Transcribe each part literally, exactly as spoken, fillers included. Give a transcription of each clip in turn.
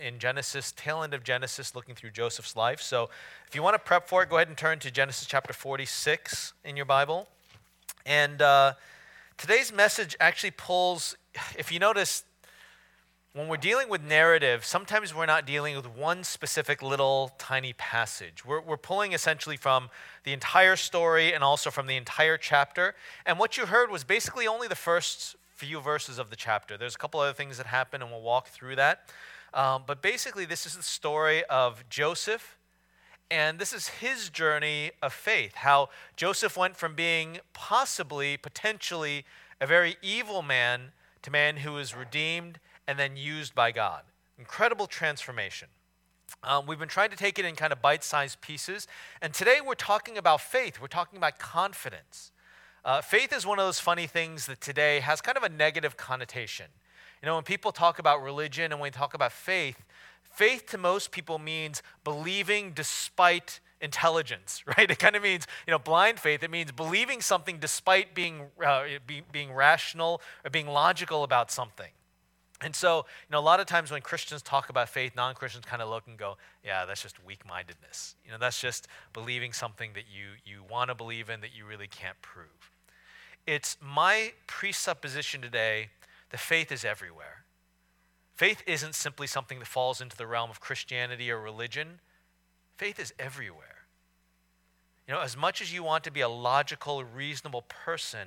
in Genesis, tail end of Genesis, looking through Joseph's life. So if you want to prep for it, go ahead and turn to Genesis chapter forty-six in your Bible. And uh, today's message actually pulls, if you notice, when we're dealing with narrative, sometimes we're not dealing with one specific little tiny passage. We're, we're pulling essentially from the entire story and also from the entire chapter. And what you heard was basically only the first few verses of the chapter. There's a couple other things that happen, and we'll walk through that. Um, but basically, this is the story of Joseph, and this is his journey of faith, how Joseph went from being possibly, potentially, a very evil man to man who was redeemed and then used by God. Incredible transformation. Um, we've been trying to take it in kind of bite-sized pieces, and today we're talking about faith. We're talking about confidence. Uh, faith is one of those funny things that today has kind of a negative connotation. You know, when people talk about religion and when we talk about faith, faith to most people means believing despite intelligence, right? It kind of means, you know, blind faith. It means believing something despite being uh, be, being rational or being logical about something. And so, you know, a lot of times when Christians talk about faith, non-Christians kind of look and go, yeah, that's just weak-mindedness. You know, that's just believing something that you you want to believe in that you really can't prove. It's my presupposition today that faith is everywhere. Faith isn't simply something that falls into the realm of Christianity or religion. Faith is everywhere. You know, as much as you want to be a logical, reasonable person,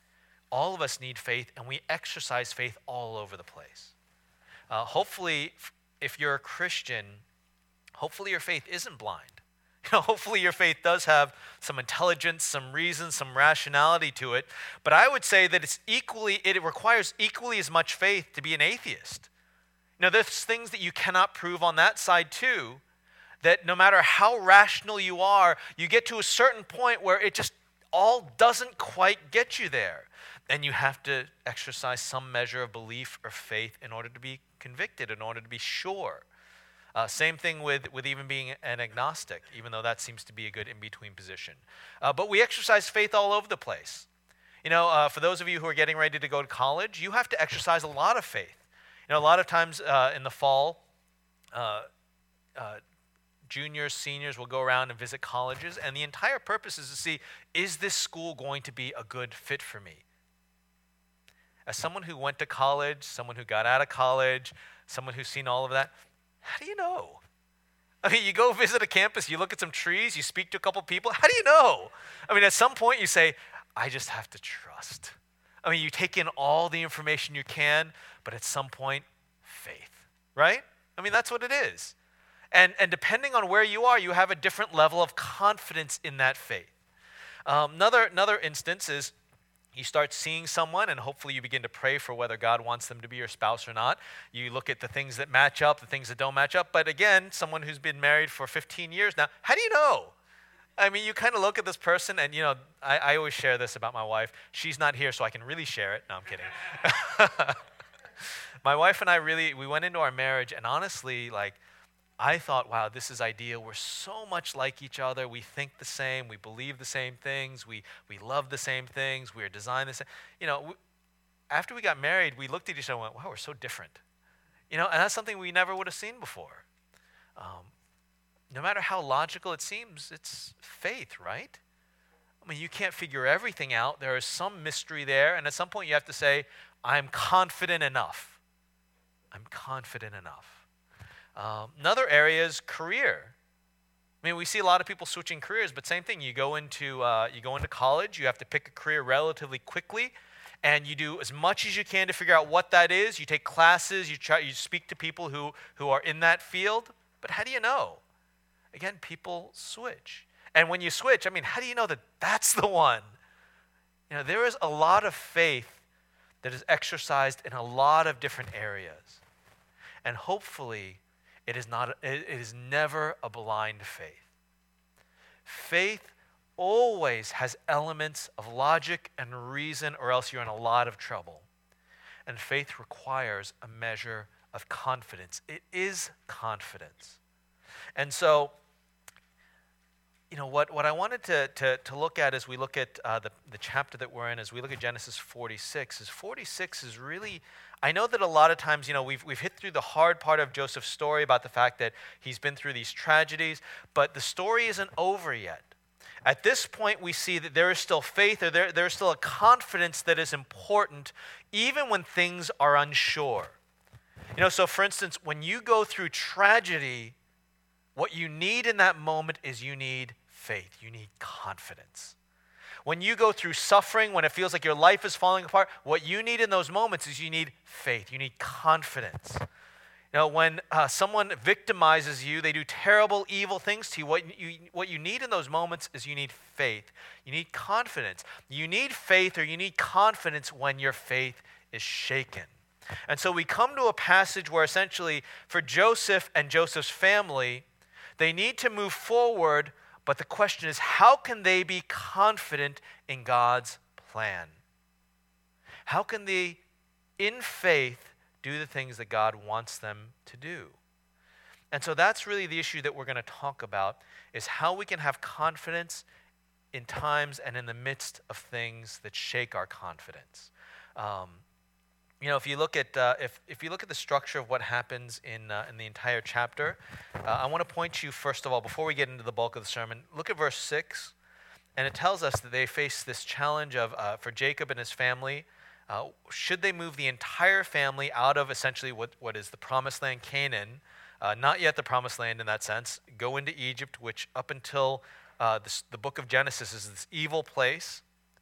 all of us need faith, and we exercise faith all over the place. Uh, hopefully, if you're a Christian, hopefully your faith isn't blind. You know, hopefully your faith does have some intelligence, some reason, some rationality to it. But I would say that it's equally, it requires equally as much faith to be an atheist. You know, there's things that you cannot prove on that side too, that no matter how rational you are, you get to a certain point where it just all doesn't quite get you there. And you have to exercise some measure of belief or faith in order to be convicted, in order to be sure. Uh, same thing with, with even being an agnostic, even though that seems to be a good in-between position. Uh, but we exercise faith all over the place. You know, uh, for those of you who are getting ready to go to college, you have to exercise a lot of faith. You know, a lot of times uh, in the fall, uh, uh, juniors, seniors will go around and visit colleges, and the entire purpose is to see, is this school going to be a good fit for me? As someone who went to college, someone who got out of college, someone who's seen all of that, how do you know? I mean, you go visit a campus, you look at some trees, you speak to a couple people, how do you know? I mean, at some point you say, I just have to trust. I mean, you take in all the information you can, but at some point, faith, right? I mean, that's what it is. And, and depending on where you are, you have a different level of confidence in that faith. Um, another, another instance is, you start seeing someone, and hopefully you begin to pray for whether God wants them to be your spouse or not. You look at the things that match up, the things that don't match up. But again, someone who's been married for fifteen years now, how do you know? I mean, you kind of look at this person, and, you know, I, I always share this about my wife. She's not here, so I can really share it. No, I'm kidding. My wife and I really, we went into our marriage, and honestly, like, I thought, wow, this is ideal. We're so much like each other. We think the same. We believe the same things. We we love the same things. We are designed the same. You know, we, after we got married, we looked at each other and went, wow, we're so different. You know, and that's something we never would have seen before. Um, no matter how logical it seems, it's faith, right? I mean, you can't figure everything out. There is some mystery there. And at some point, you have to say, I'm confident enough. I'm confident enough. Um, another area is career. I mean, we see a lot of people switching careers, but same thing. You go into uh, you go into college. You have to pick a career relatively quickly, and you do as much as you can to figure out what that is. You take classes. You try. You speak to people who who are in that field. But how do you know? Again, people switch, and when you switch, I mean, how do you know that that's the one? You know, there is a lot of faith that is exercised in a lot of different areas, and hopefully, It is not. It is never a blind faith. Faith always has elements of logic and reason, or else you're in a lot of trouble. And faith requires a measure of confidence. It is confidence. And so, you know, what, what I wanted to, to, to look at as we look at uh, the, the chapter that we're in, as we look at Genesis forty-six, is forty-six is really, I know that a lot of times, you know, we've, we've hit through the hard part of Joseph's story about the fact that he's been through these tragedies, but the story isn't over yet. At this point, we see that there is still faith, or there, there is still a confidence that is important, even when things are unsure. You know, so for instance, when you go through tragedy, what you need in that moment is you need faith. You need confidence. When you go through suffering, when it feels like your life is falling apart, what you need in those moments is you need faith. You need confidence. You know, when uh, someone victimizes you, they do terrible, evil things to you, what you, what you need in those moments is you need faith. You need confidence. You need faith or you need confidence when your faith is shaken. And so we come to a passage where essentially for Joseph and Joseph's family, they need to move forward, but the question is, how can they be confident in God's plan? How can they, in faith, do the things that God wants them to do? And so that's really the issue that we're going to talk about, is how we can have confidence in times and in the midst of things that shake our confidence. Um, you know, if you look at uh, if if you look at the structure of what happens in uh, in the entire chapter, uh, I want to point you first of all, before we get into the bulk of the sermon, look at verse six, and it tells us that they face this challenge of uh, for Jacob and his family. Uh, should they move the entire family out of essentially what, what is the promised land, Canaan, uh, not yet the promised land in that sense, go into Egypt, which up until uh, this, the book of Genesis is this evil place?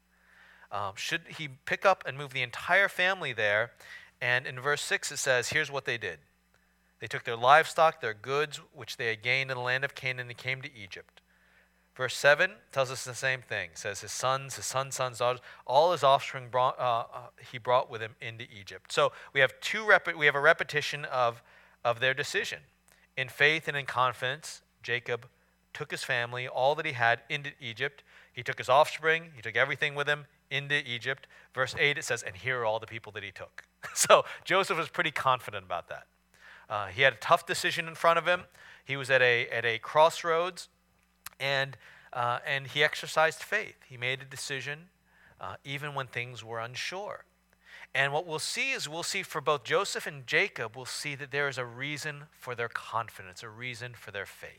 Um, should he pick up and move the entire family there? And in verse six it says, here's what they did. They took their livestock, their goods, which they had gained in the land of Canaan, and came to Egypt. Verse seven tells us the same thing. It says his sons, his sons' sons, daughters, all his offspring brought, uh, uh, he brought with him into Egypt. So we have two rep- we have a repetition of, of their decision. In faith and in confidence, Jacob took his family, all that he had, into Egypt. He took his offspring, he took everything with him into Egypt. Verse eight, it says, and here are all the people that he took. So Joseph was pretty confident about that. Uh, he had a tough decision in front of him. He was at a at a crossroads. And uh, and he exercised faith. He made a decision uh, even when things were unsure. And what we'll see is we'll see for both Joseph and Jacob, we'll see that there is a reason for their confidence, a reason for their faith.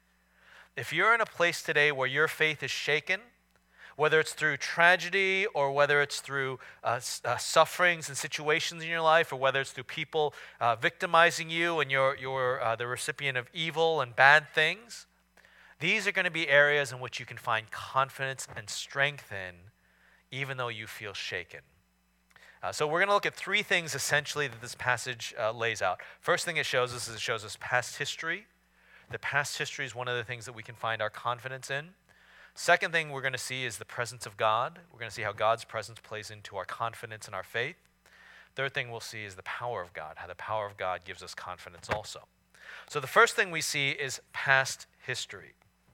If you're in a place today where your faith is shaken, whether it's through tragedy or whether it's through uh, uh, sufferings and situations in your life, or whether it's through people uh, victimizing you and you're, you're uh, the recipient of evil and bad things, these are going to be areas in which you can find confidence and strength in, even though you feel shaken. Uh, so we're going to look at three things essentially that this passage uh, lays out. First thing it shows us is it shows us past history. The past history is one of the things that we can find our confidence in. Second thing we're going to see is the presence of God. We're going to see how God's presence plays into our confidence and our faith. Third thing we'll see is the power of God, how the power of God gives us confidence also. So the first thing we see is past history.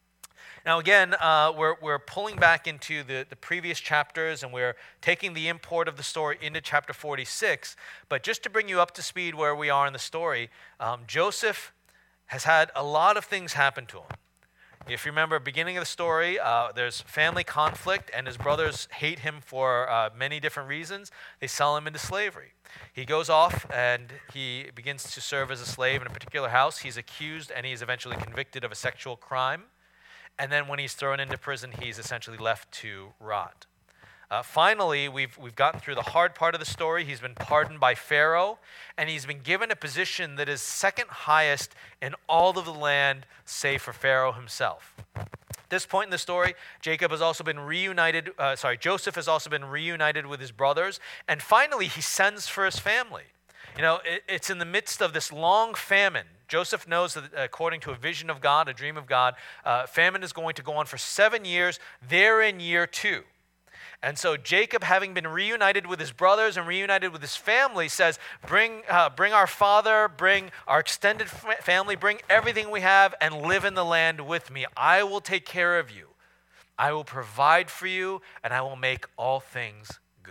Now again, uh, we're, we're pulling back into the, the previous chapters and we're taking the import of the story into chapter forty-six. But just to bring you up to speed where we are in the story, um, Joseph has had a lot of things happen to him. If you remember, beginning of the story, uh, there's family conflict and his brothers hate him for uh, many different reasons. They sell him into slavery. He goes off and he begins to serve as a slave in a particular house. He's accused and he's eventually convicted of a sexual crime. And then when he's thrown into prison, he's essentially left to rot. Uh, finally, we've we've gotten through the hard part of the story. He's been pardoned by Pharaoh, and he's been given a position that is second highest in all of the land, save for Pharaoh himself. At this point in the story, Jacob has also been reunited. Uh, sorry, Joseph has also been reunited with his brothers, and finally, he sends for his family. You know, it, it's in the midst of this long famine. Joseph knows that according to a vision of God, a dream of God, uh, famine is going to go on for seven years. They're in year two. And so Jacob, having been reunited with his brothers and reunited with his family, says, bring uh, bring our father, bring our extended family, bring everything we have and live in the land with me. I will take care of you. I will provide for you and I will make all things good.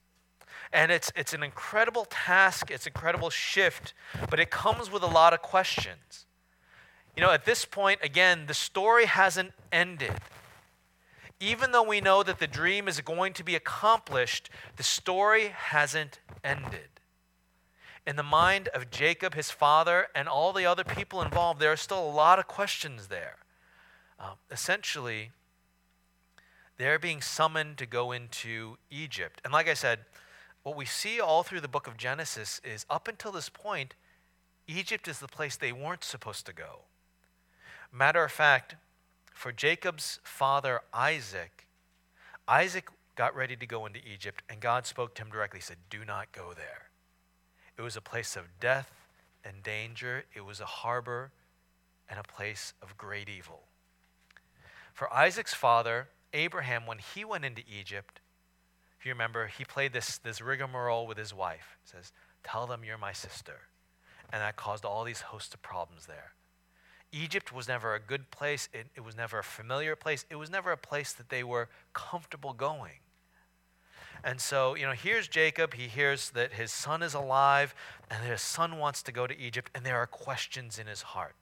And it's it's an incredible task, it's an incredible shift, but it comes with a lot of questions. You know, at this point, again, the story hasn't ended. Even though we know that the dream is going to be accomplished, the story hasn't ended. In the mind of Jacob, his father, and all the other people involved, there are still a lot of questions there. Um, essentially, they're being summoned to go into Egypt. And like I said, what we see all through the book of Genesis is up until this point, Egypt is the place they weren't supposed to go. Matter of fact, for Jacob's father Isaac, Isaac got ready to go into Egypt, and God spoke to him directly. He said, do not go there. It was a place of death and danger. It was a harbor and a place of great evil. For Isaac's father, Abraham, when he went into Egypt, if you remember, he played this, this rigmarole with his wife. He says, tell them you're my sister. And that caused all these hosts of problems there. Egypt was never a good place. It, it was never a familiar place. It was never a place that they were comfortable going. And so, you know, here's Jacob. He hears that his son is alive, and his son wants to go to Egypt, and there are questions in his heart.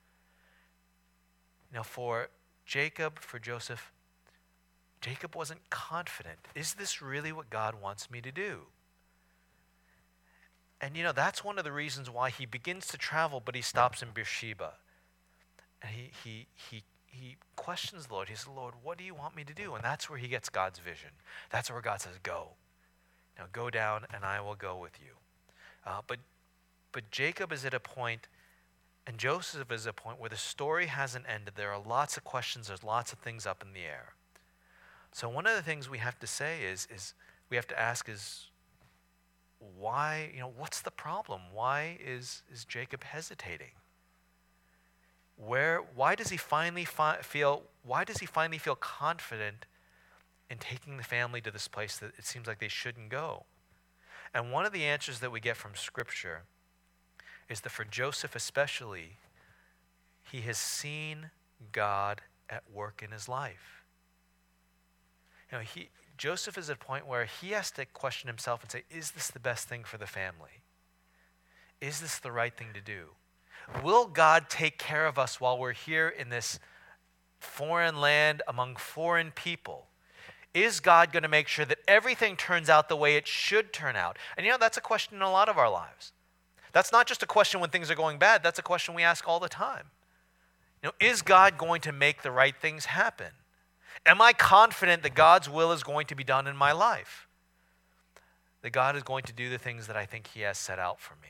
Now, for Jacob, for Joseph, Jacob wasn't confident. Is this really what God wants me to do? And, you know, that's one of the reasons why he begins to travel, but he stops in Beersheba. And he he he he questions the Lord. He says, Lord, what do you want me to do? And that's where he gets God's vision. That's where God says, go. Now go down and I will go with you. Uh, but but Jacob is at a point, and Joseph is at a point where the story hasn't ended. There are lots of questions. There's lots of things up in the air. So one of the things we have to say is, is we have to ask is, why, you know, what's the problem? Why is, is Jacob hesitating? Where, why does he finally fi- feel, why does he finally feel confident in taking the family to this place that it seems like they shouldn't go? And one of the answers that we get from Scripture is that for Joseph especially, he has seen God at work in his life. You know, he, Joseph is at a point where he has to question himself and say, is this the best thing for the family? Is this the right thing to do? Will God take care of us while we're here in this foreign land among foreign people? Is God going to make sure that everything turns out the way it should turn out? And you know, that's a question in a lot of our lives. That's not just a question when things are going bad. That's a question we ask all the time. You know, is God going to make the right things happen? Am I confident that God's will is going to be done in my life? That God is going to do the things that I think he has set out for me?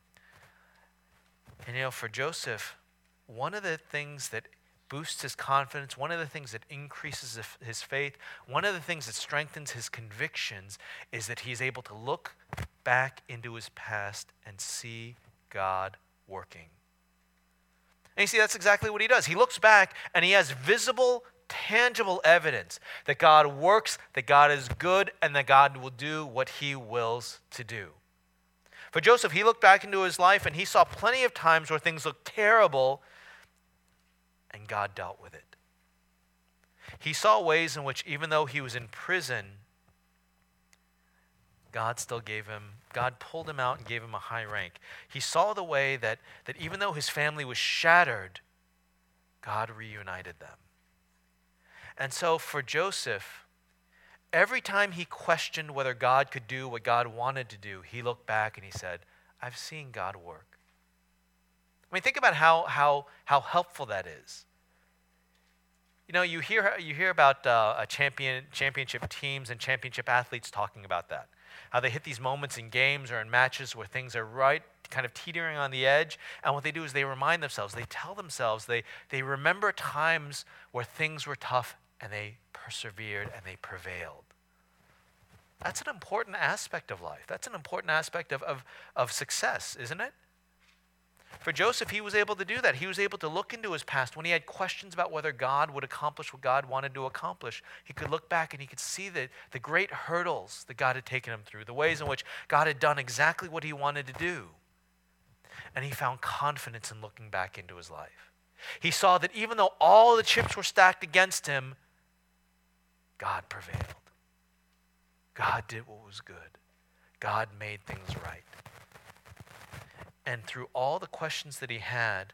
And you know, for Joseph, one of the things that boosts his confidence, one of the things that increases his faith, one of the things that strengthens his convictions is that he's able to look back into his past and see God working. And you see, that's exactly what he does. He looks back and he has visible, tangible evidence that God works, that God is good, and that God will do what he wills to do. For Joseph, he looked back into his life and he saw plenty of times where things looked terrible and God dealt with it. He saw ways in which even though he was in prison, God still gave him, God pulled him out and gave him a high rank. He saw the way that, that even though his family was shattered, God reunited them. And so for Joseph, every time he questioned whether God could do what God wanted to do, he looked back and he said, I've seen God work. I mean, think about how how how helpful that is. You know, you hear you hear about uh, a champion championship teams and championship athletes talking about that. How they hit these moments in games or in matches where things are right, kind of teetering on the edge, and what they do is they remind themselves, they tell themselves, they they remember times where things were tough and they persevered and they prevailed. That's an important aspect of life. That's an important aspect of, of, of success, isn't it? For Joseph, he was able to do that. He was able to look into his past. When he had questions about whether God would accomplish what God wanted to accomplish, he could look back and he could see the, the great hurdles that God had taken him through, the ways in which God had done exactly what he wanted to do. And he found confidence in looking back into his life. He saw that even though all the chips were stacked against him, God prevailed. God did what was good. God made things right. And through all the questions that he had,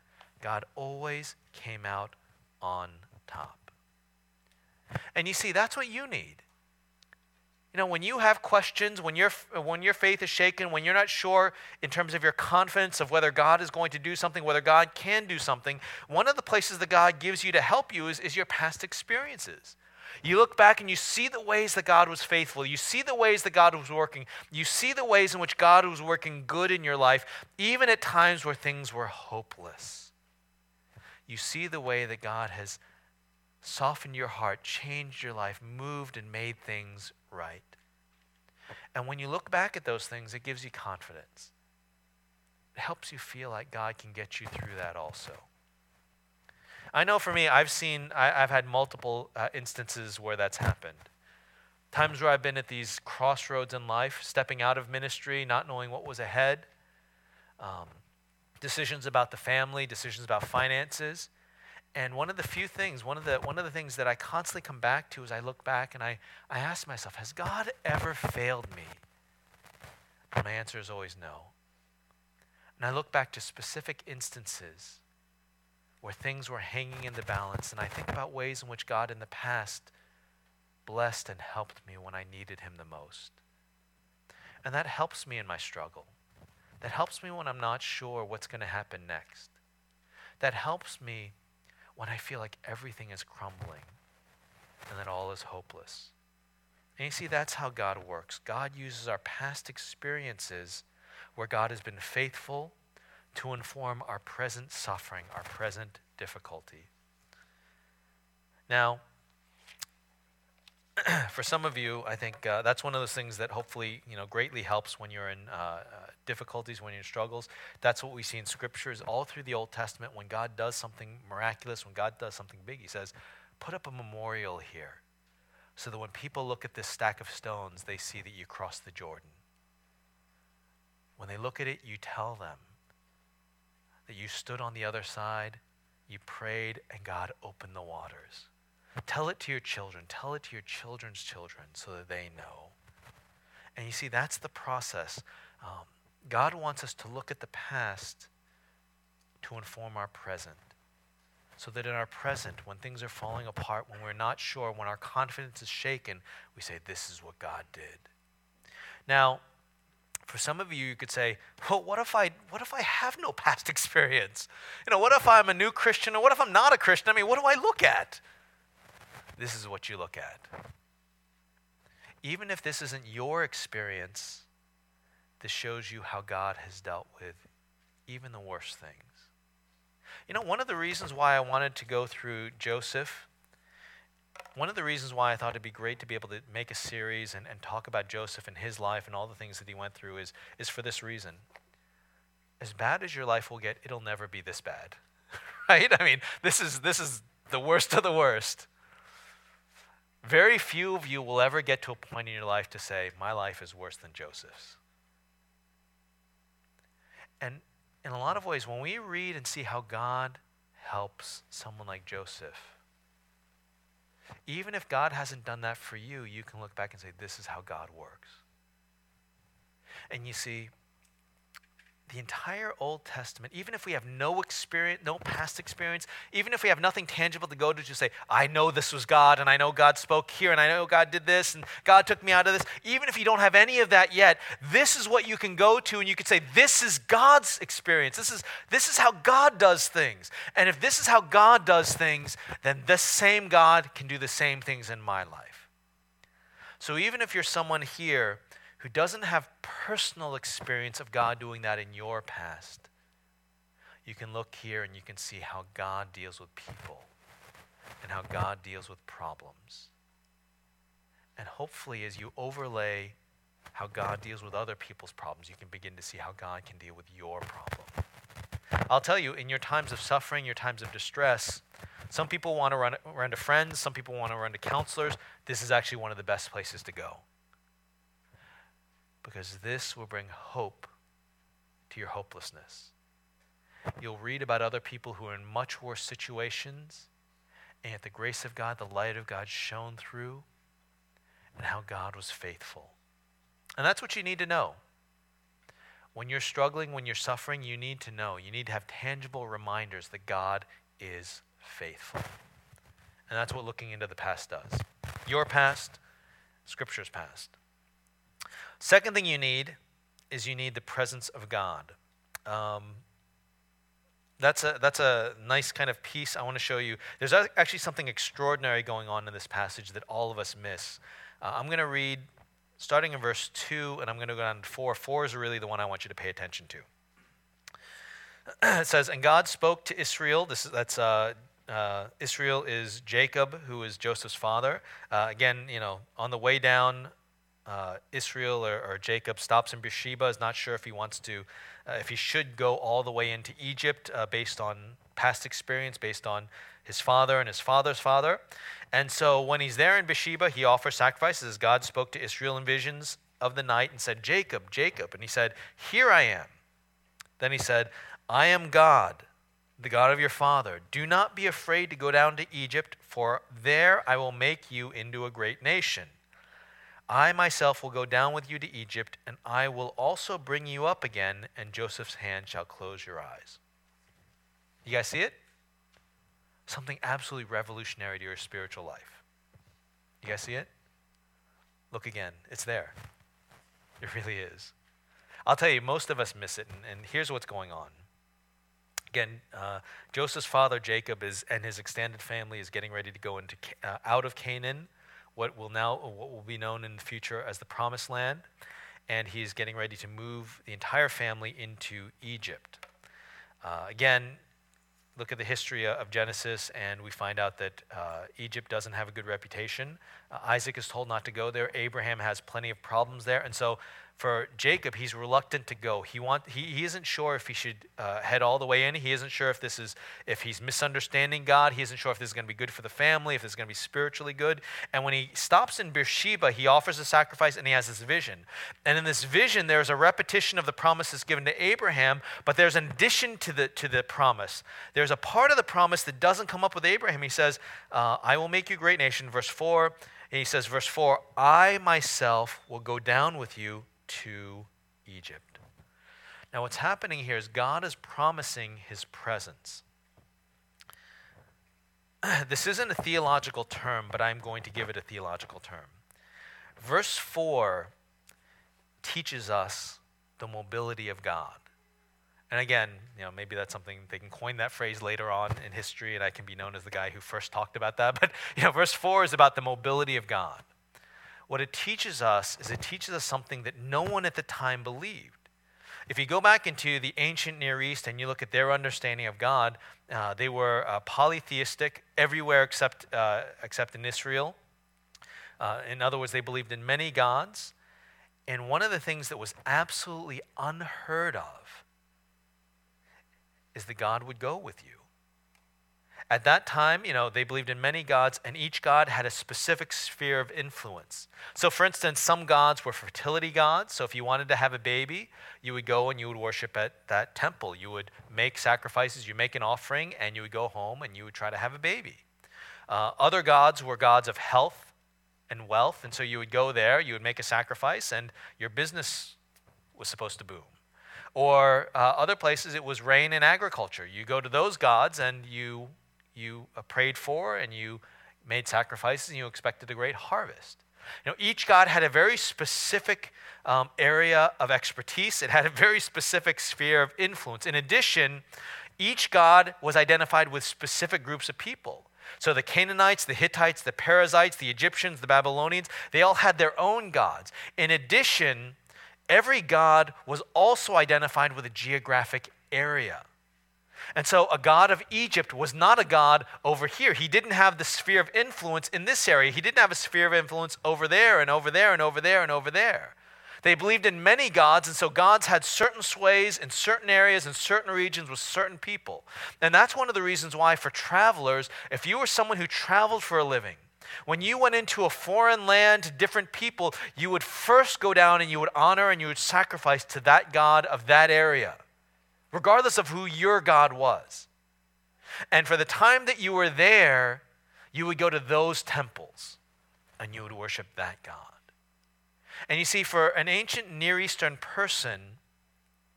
God always came out on top. And you see, that's what you need. You know, when you have questions, when your when your faith is shaken, when you're not sure in terms of your confidence of whether God is going to do something, whether God can do something, one of the places that God gives you to help you is, is your past experiences. You look back and you see the ways that God was faithful. You see the ways that God was working. You see the ways in which God was working good in your life, even at times where things were hopeless. You see the way that God has softened your heart, changed your life, moved and made things right. And when you look back at those things, it gives you confidence. It helps you feel like God can get you through that also. I know for me, I've seen, I, I've had multiple uh, instances where that's happened. Times where I've been at these crossroads in life, stepping out of ministry, not knowing what was ahead. Um, decisions about the family, decisions about finances. And one of the few things, one of the one of the things that I constantly come back to is I look back and I, I ask myself, has God ever failed me? And my answer is always no. And I look back to specific instances where things were hanging in the balance, and I think about ways in which God in the past blessed and helped me when I needed him the most. And that helps me in my struggle. That helps me when I'm not sure what's going to happen next. That helps me when I feel like everything is crumbling and that all is hopeless. And you see, that's how God works. God uses our past experiences where God has been faithful to inform our present suffering, our present difficulty. Now, for some of you, I think uh, that's one of those things that hopefully, you know, greatly helps when you're in uh, uh, difficulties, when you're in struggles. That's what we see in scriptures all through the Old Testament. When God does something miraculous, when God does something big, he says, put up a memorial here so that when people look at this stack of stones, they see that you crossed the Jordan. When they look at it, you tell them that you stood on the other side, you prayed, and God opened the waters. Tell it to your children. Tell it to your children's children so that they know. And you see, that's the process. Um, God wants us to look at the past to inform our present. So that in our present, when things are falling apart, when we're not sure, when our confidence is shaken, we say, this is what God did. Now, for some of you, you could say, well, what if I what if I have no past experience? You know, what if I'm a new Christian, or what if I'm not a Christian? I mean, what do I look at? This is what you look at. Even if this isn't your experience, this shows you how God has dealt with even the worst things. You know, one of the reasons why I wanted to go through Joseph, one of the reasons why I thought it'd be great to be able to make a series and, and talk about Joseph and his life and all the things that he went through is, is for this reason. As bad as your life will get, it'll never be this bad, right? I mean, this is this is the worst of the worst. Very few of you will ever get to a point in your life to say, my life is worse than Joseph's. And in a lot of ways, when we read and see how God helps someone like Joseph, even if God hasn't done that for you, you can look back and say, this is how God works. And you see, the entire Old Testament, even if we have no experience, no past experience, even if we have nothing tangible to go to just say, I know this was God, and I know God spoke here, and I know God did this, and God took me out of this, even if you don't have any of that yet, this is what you can go to, and you can say, this is God's experience. This is, this is how God does things. And if this is how God does things, then this same God can do the same things in my life. So even if you're someone here who doesn't have personal experience of God doing that in your past, you can look here and you can see how God deals with people and how God deals with problems. And hopefully as you overlay how God deals with other people's problems, you can begin to see how God can deal with your problem. I'll tell you, in your times of suffering, your times of distress, some people want to run, run to friends, some people want to run to counselors. This is actually one of the best places to go. Because this will bring hope to your hopelessness. You'll read about other people who are in much worse situations, and yet the grace of God, the light of God shone through, and how God was faithful. And that's what you need to know. When you're struggling, when you're suffering, you need to know, you need to have tangible reminders that God is faithful. And that's what looking into the past does. Your past, Scripture's past. Second thing you need is you need the presence of God. Um, that's a that's a nice kind of piece I want to show you. There's actually something extraordinary going on in this passage that all of us miss. Uh, I'm going to read starting in verse two, and I'm going to go down to four. Four is really the one I want you to pay attention to. It says, "And God spoke to Israel." This is that's uh, uh, Israel is Jacob, who is Joseph's father. Uh, again, you know, on the way down, uh, Israel or, or Jacob stops in Beersheba. Is not sure if he wants to, uh, if he should go all the way into Egypt, uh, based on past experience, based on his father and his father's father. And so when he's there in Beersheba, he offers sacrifices. God spoke to Israel in visions of the night and said, "Jacob, Jacob." And he said, "Here I am." Then he said, "I am God, the God of your father. Do not be afraid to go down to Egypt, for there I will make you into a great nation. I myself will go down with you to Egypt, and I will also bring you up again, and Joseph's hand shall close your eyes." You guys see it? Something absolutely revolutionary to your spiritual life. You guys see it? Look again. It's there. It really is. I'll tell you, most of us miss it, and, and here's what's going on. Again, uh, Joseph's father Jacob is and his extended family is getting ready to go into uh, out of Canaan, what will now what will be known in the future as the Promised Land, and he's getting ready to move the entire family into Egypt. Uh, again, look at the history of Genesis, and we find out that uh, Egypt doesn't have a good reputation. Uh, Isaac is told not to go there. Abraham has plenty of problems there, and so for Jacob, he's reluctant to go. He want he, he isn't sure if he should uh, head all the way in. He isn't sure if this is if he's misunderstanding God. He isn't sure if this is going to be good for the family, if this is going to be spiritually good. And when he stops in Beersheba, he offers a sacrifice, and he has this vision. And in this vision, there's a repetition of the promises given to Abraham, but there's an addition to the to the promise. There's a part of the promise that doesn't come up with Abraham. He says, uh, "I will make you a great nation." Verse four, and he says, verse four, "I myself will go down with you to Egypt." Now what's happening here is God is promising his presence. This isn't a theological term, but I'm going to give it a theological term. Verse four teaches us the mobility of God. And again, you know, maybe that's something they can coin that phrase later on in history, and I can be known as the guy who first talked about that. But you know, verse four is about the mobility of God. What it teaches us is it teaches us something that no one at the time believed. If you go back into the ancient Near East and you look at their understanding of God, uh, they were uh, polytheistic everywhere except, uh, except in Israel. Uh, in other words, they believed in many gods. And one of the things that was absolutely unheard of is that God would go with you. At that time, you know, they believed in many gods, and each god had a specific sphere of influence. So, for instance, some gods were fertility gods. So if you wanted to have a baby, you would go and you would worship at that temple. You would make sacrifices, you make an offering, and you would go home and you would try to have a baby. Uh, other gods were gods of health and wealth, and so you would go there, you would make a sacrifice, and your business was supposed to boom. Or uh, other places, it was rain and agriculture. You go to those gods and you you uh, prayed for, and you made sacrifices, and you expected a great harvest. You know, each god had a very specific um, area of expertise. It had a very specific sphere of influence. In addition, each god was identified with specific groups of people. So the Canaanites, the Hittites, the Perizzites, the Egyptians, the Babylonians, they all had their own gods. In addition, every god was also identified with a geographic area. And so a god of Egypt was not a god over here. He didn't have the sphere of influence in this area. He didn't have a sphere of influence over there and over there and over there and over there. They believed in many gods, and so gods had certain sways in certain areas and certain regions with certain people. And that's one of the reasons why for travelers, if you were someone who traveled for a living, when you went into a foreign land to different people, you would first go down and you would honor and you would sacrifice to that god of that area, regardless of who your God was. And for the time that you were there, you would go to those temples and you would worship that God. And you see, for an ancient Near Eastern person,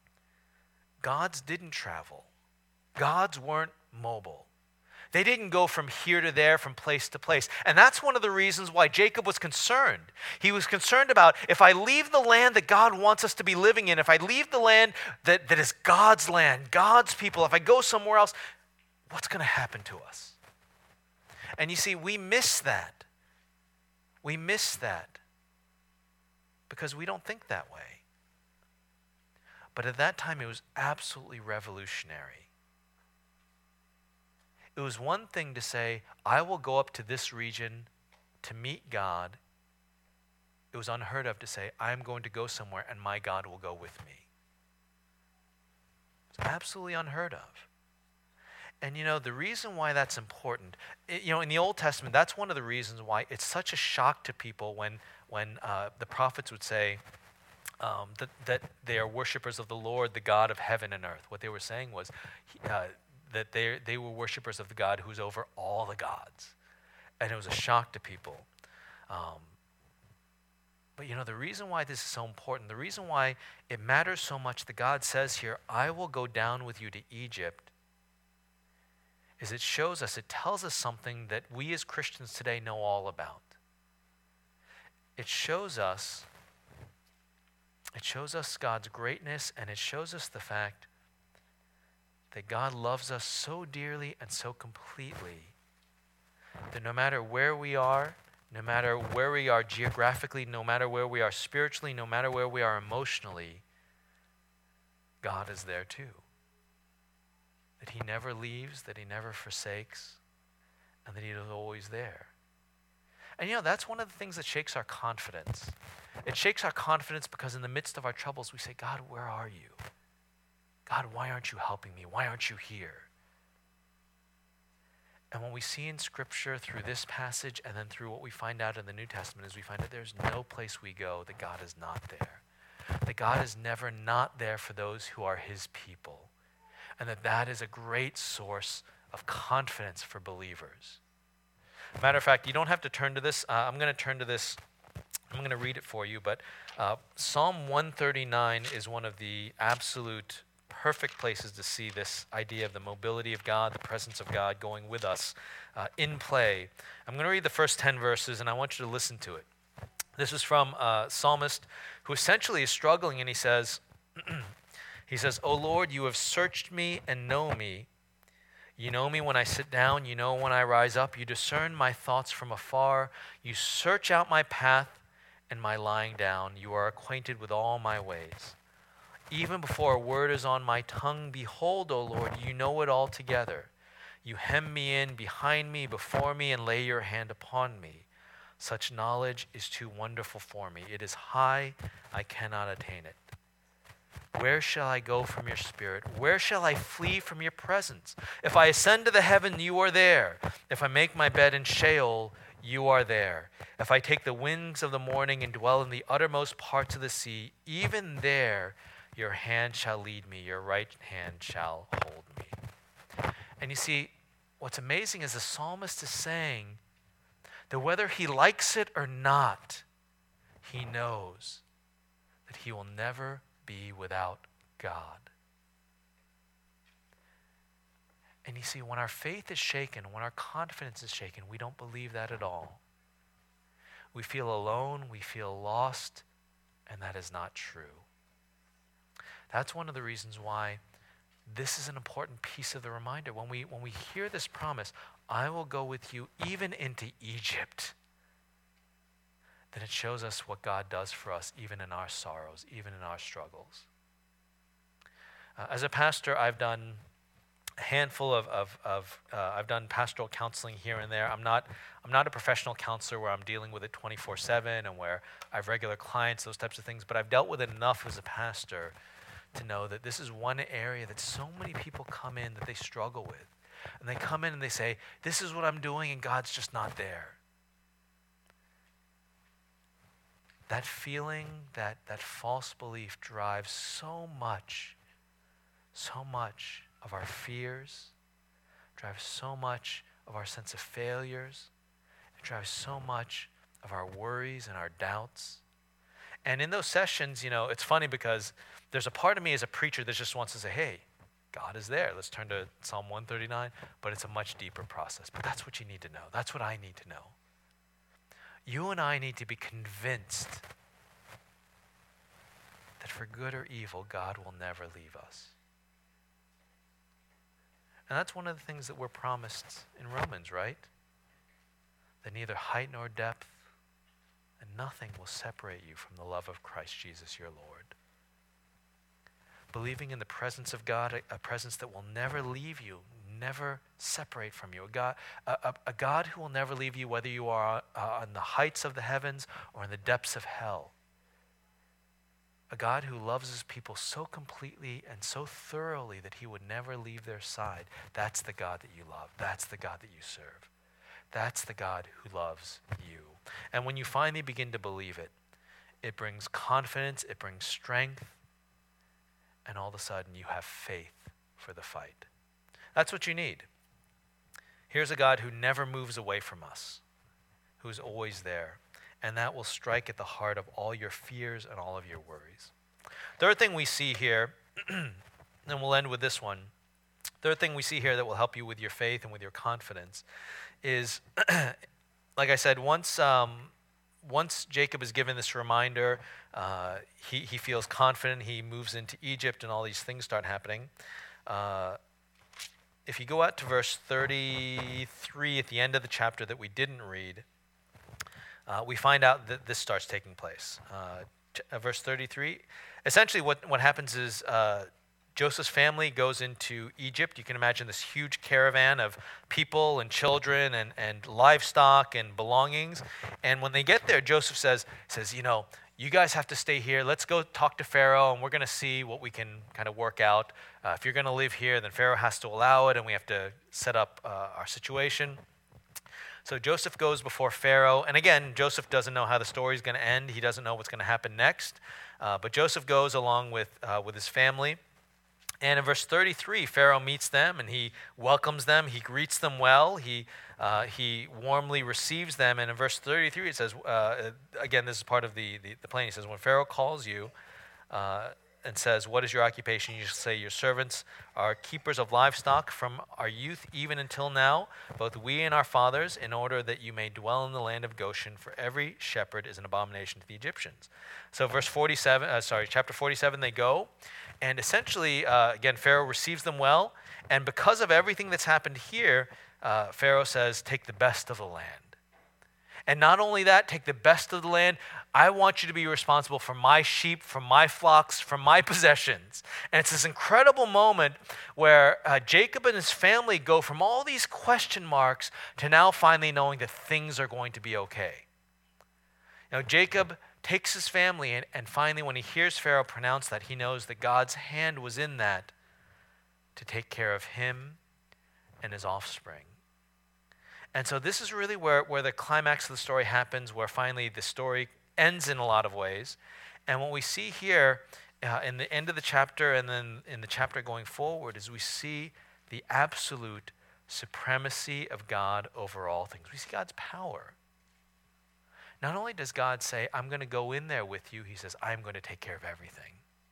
gods didn't travel. Gods weren't mobile. They didn't go from here to there, from place to place. And that's one of the reasons why Jacob was concerned. He was concerned about, if I leave the land that God wants us to be living in, if I leave the land that, that is God's land, God's people, if I go somewhere else, what's going to happen to us? And you see, we miss that. We miss that because we don't think that way. But at that time, it was absolutely revolutionary. It was one thing to say, I will go up to this region to meet God. It was unheard of to say, I'm going to go somewhere and my God will go with me. It's absolutely unheard of. And you know, the reason why that's important, it, you know, in the Old Testament, that's one of the reasons why it's such a shock to people when, when uh, the prophets would say, Um, that, that they are worshipers of the Lord, the God of heaven and earth. What they were saying was uh, that they, they were worshipers of the God who's over all the gods. And it was a shock to people. Um, but you know, the reason why this is so important, the reason why it matters so much that God says here, I will go down with you to Egypt, is it shows us, it tells us something that we as Christians today know all about. It shows us It shows us God's greatness, and it shows us the fact that God loves us so dearly and so completely that no matter where we are, no matter where we are geographically, no matter where we are spiritually, no matter where we are emotionally, God is there too. That he never leaves, that he never forsakes, and that he is always there. And you know, that's one of the things that shakes our confidence. It shakes our confidence because in the midst of our troubles, we say, God, where are you? God, why aren't you helping me? Why aren't you here? And what we see in Scripture through this passage and then through what we find out in the New Testament is we find that there's no place we go that God is not there. That God is never not there for those who are his people. And that that is a great source of confidence for believers. Matter of fact, you don't have to turn to this. Uh, I'm going to turn to this. I'm going to read it for you, but uh, Psalm one thirty-nine is one of the absolute perfect places to see this idea of the mobility of God, the presence of God going with us uh, in play. I'm going to read the first ten verses, and I want you to listen to it. This is from a psalmist who essentially is struggling, and he says, he says, O Lord, you have searched me and know me. You know me when I sit down, you know when I rise up. You discern my thoughts from afar. You search out my path and my lying down. You are acquainted with all my ways. Even before a word is on my tongue, behold, O Lord, you know it altogether. You hem me in behind me, before me, and lay your hand upon me. Such knowledge is too wonderful for me. It is high, I cannot attain it. Where shall I go from your spirit? Where shall I flee from your presence? If I ascend to the heaven, you are there. If I make my bed in Sheol, you are there. If I take the wings of the morning and dwell in the uttermost parts of the sea, even there your hand shall lead me, your right hand shall hold me. And you see, what's amazing is the psalmist is saying that whether he likes it or not, he knows that he will never be without God. And you see, when our faith is shaken, when our confidence is shaken, we don't believe that at all. We feel alone, we feel lost, and that is not true. That's one of the reasons why this is an important piece of the reminder. When we, when we hear this promise, I will go with you even into Egypt, then it shows us what God does for us even in our sorrows, even in our struggles. Uh, as a pastor, I've done a handful of, of, of uh, I've done pastoral counseling here and there. I'm not, I'm not a professional counselor where I'm dealing with it twenty-four seven and where I have regular clients, those types of things, but I've dealt with it enough as a pastor to know that this is one area that so many people come in that they struggle with. And they come in and they say, this is what I'm doing and God's just not there. That feeling, that, that false belief drives so much, so much of our fears, drives so much of our sense of failures, it drives so much of our worries and our doubts. And in those sessions, you know, it's funny because there's a part of me as a preacher that just wants to say, hey, God is there. Let's turn to Psalm one thirty-nine. But it's a much deeper process. But that's what you need to know. That's what I need to know. You and I need to be convinced that for good or evil, God will never leave us. And that's one of the things that we're promised in Romans, right? That neither height nor depth and nothing will separate you from the love of Christ Jesus your Lord. Believing in the presence of God, a, a presence that will never leave you, never separate from you. A God, a, a, a God who will never leave you, whether you are uh, on the heights of the heavens or in the depths of hell. A God who loves his people so completely and so thoroughly that he would never leave their side. That's the God that you love. That's the God that you serve. That's the God who loves you. And when you finally begin to believe it, it brings confidence, it brings strength, and all of a sudden you have faith for the fight. That's what you need. Here's a God who never moves away from us, who's always there. And that will strike at the heart of all your fears and all of your worries. Third thing we see here, and we'll end with this one. Third thing we see here that will help you with your faith and with your confidence is, like I said, once um, once Jacob is given this reminder, uh, he, he feels confident, he moves into Egypt, and all these things start happening. Uh, if you go out to verse thirty-three at the end of the chapter that we didn't read, Uh, we find out that this starts taking place. Uh, ch- uh, verse thirty-three, essentially what, what happens is uh, Joseph's family goes into Egypt. You can imagine this huge caravan of people and children and, and livestock and belongings. And when they get there, Joseph says, says, you know, you guys have to stay here. Let's go talk to Pharaoh, and we're going to see what we can kind of work out. Uh, if you're going to live here, then Pharaoh has to allow it, and we have to set up uh, our situation. So Joseph goes before Pharaoh. And again, Joseph doesn't know how the story is going to end. He doesn't know what's going to happen next. Uh, but Joseph goes along with, uh, with his family. And in verse thirty-three, Pharaoh meets them and he welcomes them. He greets them well. He, uh, he warmly receives them. And in verse thirty-three, it says, uh, again, this is part of the, the, the plan. He says, when Pharaoh calls you uh, and says, what is your occupation? You should say, your servants are keepers of livestock from our youth even until now, both we and our fathers, in order that you may dwell in the land of Goshen, for every shepherd is an abomination to the Egyptians. So verse forty-seven, uh, sorry, chapter forty-seven, they go. And essentially, uh, again, Pharaoh receives them well. And because of everything that's happened here, uh, Pharaoh says, take the best of the land. And not only that, take the best of the land. I want you to be responsible for my sheep, for my flocks, for my possessions. And it's this incredible moment where uh, Jacob and his family go from all these question marks to now finally knowing that things are going to be okay. Now, Jacob takes his family, and, and finally when he hears Pharaoh pronounce that, he knows that God's hand was in that to take care of him and his offspring. And so this is really where, where the climax of the story happens, where finally the story ends in a lot of ways. And what we see here uh, in the end of the chapter and then in the chapter going forward is we see the absolute supremacy of God over all things. We see God's power. Not only does God say, I'm going to go in there with you, he says, I'm going to take care of everything.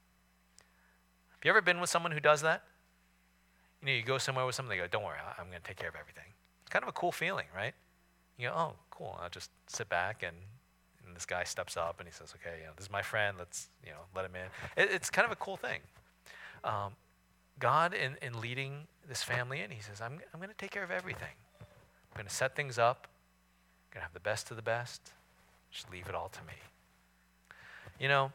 Have you ever been with someone who does that? You know, you go somewhere with someone, they go, don't worry, I'm going to take care of everything. It's kind of a cool feeling, right? You go, oh, cool, I'll just sit back, and, and this guy steps up and he says, okay, you know, this is my friend, let's, you know, let him in. It, it's kind of a cool thing. Um, God, in, in leading this family in, he says, I'm, I'm going to take care of everything. I'm going to set things up. I'm going to have the best of the best. Just leave it all to me. You know,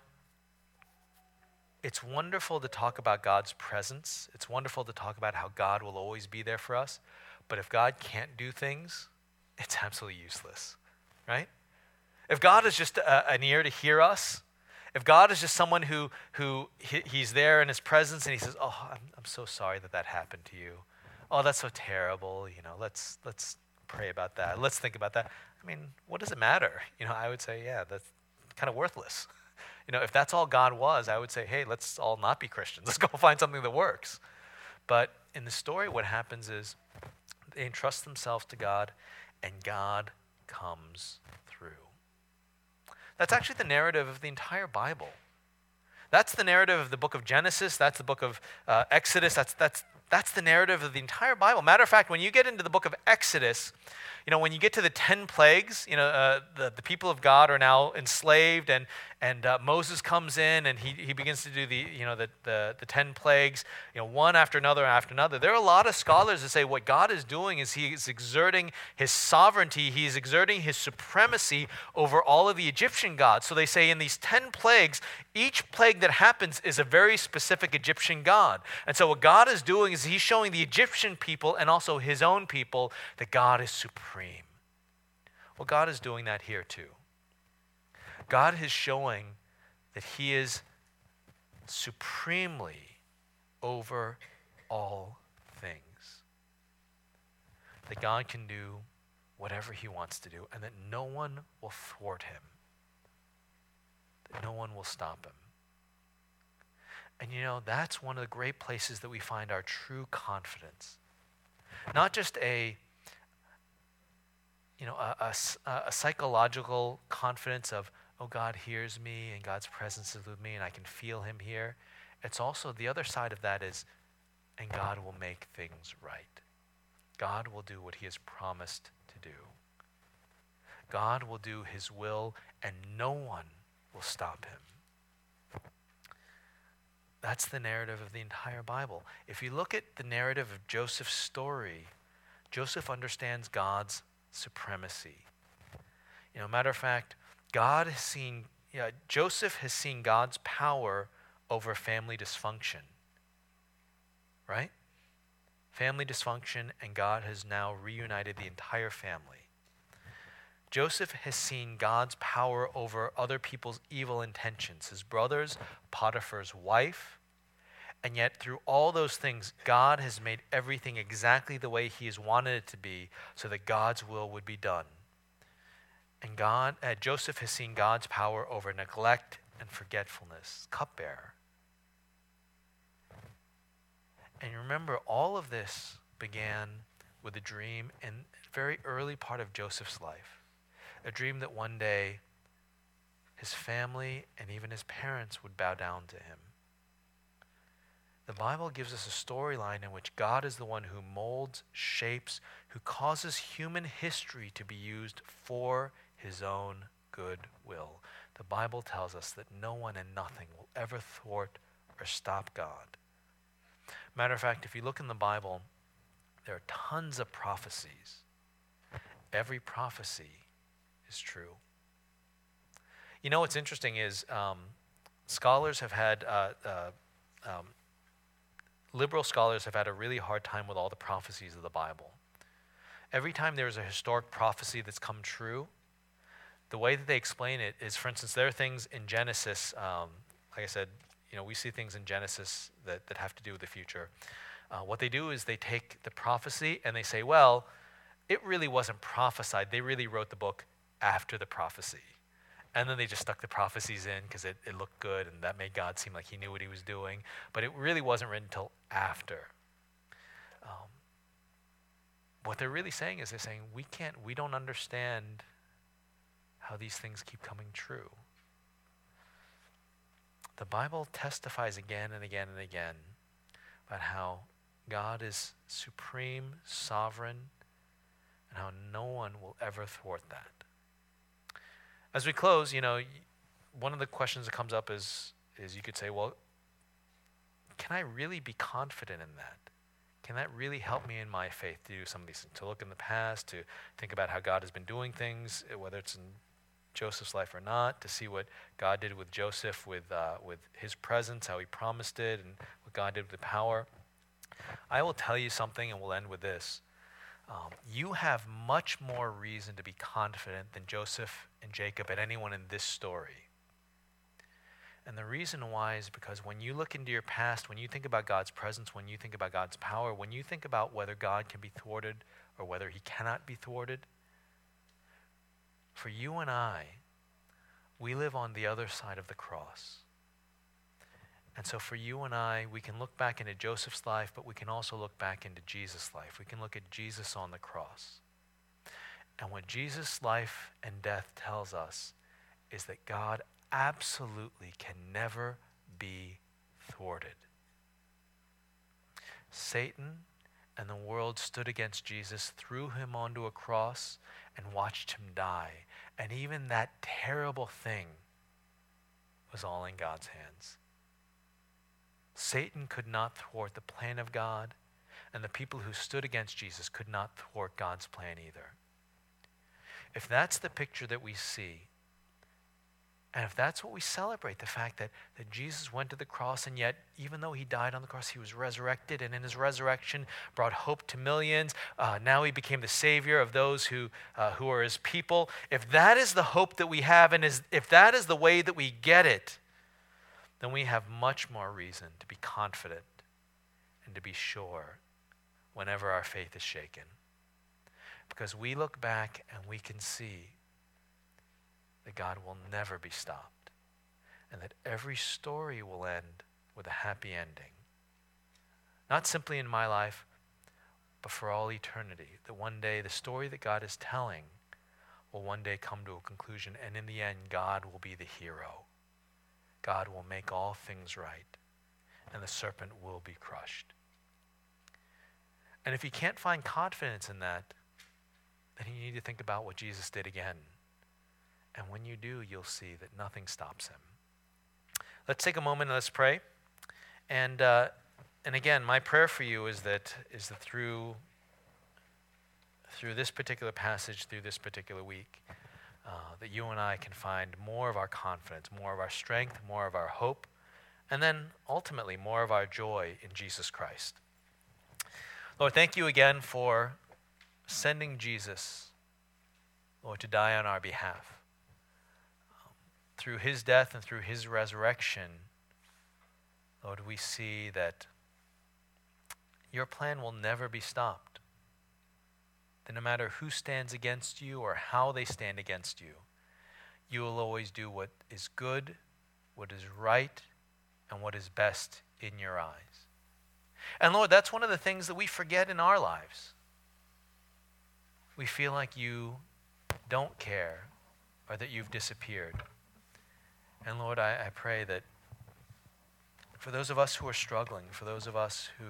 it's wonderful to talk about God's presence. It's wonderful to talk about how God will always be there for us. But if God can't do things, it's absolutely useless, right? If God is just a, an ear to hear us, if God is just someone who who he, he's there in his presence and he says, oh, I'm, I'm so sorry that that happened to you. Oh, that's so terrible. You know, let's let's pray about that. Let's think about that. I mean, what does it matter? You know, I would say, yeah, that's kind of worthless. You know, if that's all God was, I would say, hey, let's all not be Christians. Let's go find something that works. But in the story, what happens is they entrust themselves to God, and God comes through. That's actually the narrative of the entire Bible. That's the narrative of the book of Genesis. That's the book of uh, Exodus. That's, that's, that's the narrative of the entire Bible. Matter of fact, when you get into the book of Exodus, you know, when you get to the ten plagues, you know, uh, the, the people of God are now enslaved, and, and uh, Moses comes in and he, he begins to do the, you know, the, the, the ten plagues, you know, one after another after another. There are a lot of scholars that say what God is doing is he is exerting his sovereignty, he is exerting his supremacy over all of the Egyptian gods. So they say in these ten plagues, each plague that happens is a very specific Egyptian god. And so what God is doing is he's showing the Egyptian people and also his own people that God is supreme. Well, God is doing that here too. God is showing that he is supremely over all things. That God can do whatever he wants to do, and that no one will thwart him. That no one will stop him. And you know, that's one of the great places that we find our true confidence. Not just a you know, a, a, a psychological confidence of, oh, God hears me and God's presence is with me and I can feel him here. It's also the other side of that is, and God will make things right. God will do what he has promised to do. God will do his will and no one will stop him. That's the narrative of the entire Bible. If you look at the narrative of Joseph's story, Joseph understands God's supremacy. You know, matter of fact, God has seen, yeah, Joseph has seen God's power over family dysfunction. Right? Family dysfunction, and God has now reunited the entire family. Joseph has seen God's power over other people's evil intentions, his brothers, Potiphar's wife, and yet through all those things, God has made everything exactly the way he has wanted it to be so that God's will would be done. And God, uh, Joseph has seen God's power over neglect and forgetfulness, cupbearer. And remember, all of this began with a dream in a very early part of Joseph's life. A dream that one day his family and even his parents would bow down to him. The Bible gives us a storyline in which God is the one who molds, shapes, who causes human history to be used for his own good will. The Bible tells us that no one and nothing will ever thwart or stop God. Matter of fact, if you look in the Bible, there are tons of prophecies. Every prophecy is true. You know what's interesting is um, scholars have had, uh, uh, um, liberal scholars have had a really hard time with all the prophecies of the Bible. Every time there's a historic prophecy that's come true, the way that they explain it is, for instance, there are things in Genesis, um, like I said, you know, we see things in Genesis that, that have to do with the future. Uh, what they do is they take the prophecy and they say, well, it really wasn't prophesied. They really wrote the book after the prophecy. And then they just stuck the prophecies in because it, it looked good and that made God seem like he knew what he was doing. But it really wasn't written until after. Um, what they're really saying is they're saying, we can't, we don't understand how these things keep coming true. The Bible testifies again and again and again about how God is supreme, sovereign, and how no one will ever thwart that. As we close, you know, one of the questions that comes up is, is you could say, well, can I really be confident in that? Can that really help me in my faith to do some of these things, to look in the past, to think about how God has been doing things, whether it's in Joseph's life or not, to see what God did with Joseph, with uh, with his presence, how he promised it, and what God did with the power. I will tell you something, and we'll end with this. Um, you have much more reason to be confident than Joseph and Jacob and anyone in this story. And the reason why is because when you look into your past, when you think about God's presence, when you think about God's power, when you think about whether God can be thwarted or whether he cannot be thwarted, for you and I, we live on the other side of the cross. And so for you and I, we can look back into Joseph's life, but we can also look back into Jesus' life. We can look at Jesus on the cross. And what Jesus' life and death tells us is that God absolutely can never be thwarted. Satan and the world stood against Jesus, threw him onto a cross, and watched him die. And even that terrible thing was all in God's hands. Satan could not thwart the plan of God, and the people who stood against Jesus could not thwart God's plan either. If that's the picture that we see, and if that's what we celebrate, the fact that, that Jesus went to the cross, and yet even though he died on the cross, he was resurrected, and in his resurrection brought hope to millions. Uh, now he became the Savior of those who, uh, who are his people. If that is the hope that we have, and is, if that is the way that we get it, then we have much more reason to be confident and to be sure whenever our faith is shaken. Because we look back and we can see that God will never be stopped, and that every story will end with a happy ending. Not simply in my life, but for all eternity. That one day the story that God is telling will one day come to a conclusion, and in the end God will be the hero. God will make all things right, and the serpent will be crushed. And if you can't find confidence in that, then you need to think about what Jesus did again. And when you do, you'll see that nothing stops him. Let's take a moment and let's pray. And uh, and again, my prayer for you is that is that through through this particular passage, through this particular week, uh, that you and I can find more of our confidence, more of our strength, more of our hope, and then ultimately more of our joy in Jesus Christ. Lord, thank you again for sending Jesus, Lord, to die on our behalf. Through his death and through his resurrection, Lord, we see that your plan will never be stopped. That no matter who stands against you or how they stand against you, you will always do what is good, what is right, and what is best in your eyes. And Lord, that's one of the things that we forget in our lives. We feel like you don't care or that you've disappeared. And Lord, I, I pray that for those of us who are struggling, for those of us who,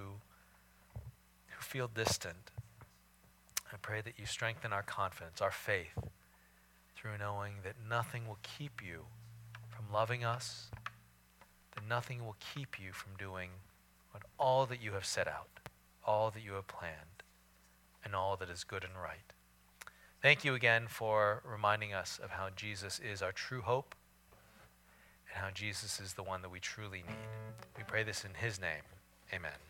who feel distant, I pray that you strengthen our confidence, our faith, through knowing that nothing will keep you from loving us, that nothing will keep you from doing what all that you have set out, all that you have planned, and all that is good and right. Thank you again for reminding us of how Jesus is our true hope, and how Jesus is the one that we truly need. We pray this in his name. Amen.